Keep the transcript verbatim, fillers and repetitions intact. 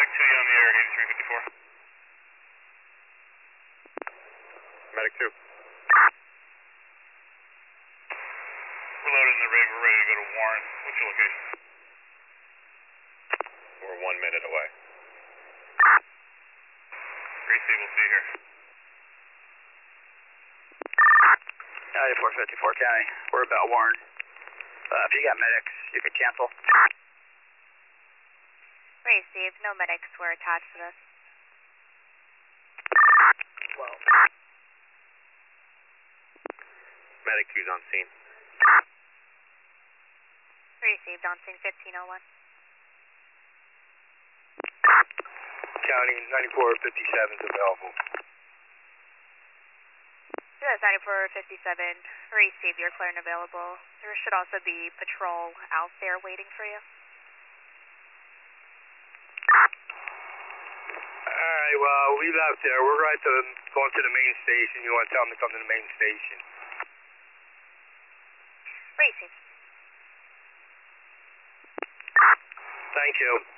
Medic two, you on the air, eighty-three fifty-four. Medic two. We're loaded in the rig, we're ready to go to Warren. What's your location? We're one minute away. Receive, we'll see you here. ninety-four fifty-four County, we're about Warren. Uh, if you got medics, you can cancel. Receive, no medics were attached to this. twelve. Medic two's on scene. Received on scene fifteen oh one. County ninety-four fifty-seven is available. Yes, ninety-four fifty-seven. Receive, you're clear and available. There should also be patrol out there waiting for you. Alright, well, we left there. We're right to going to the main station. You want to tell them to come to the main station? Receive. Thank you.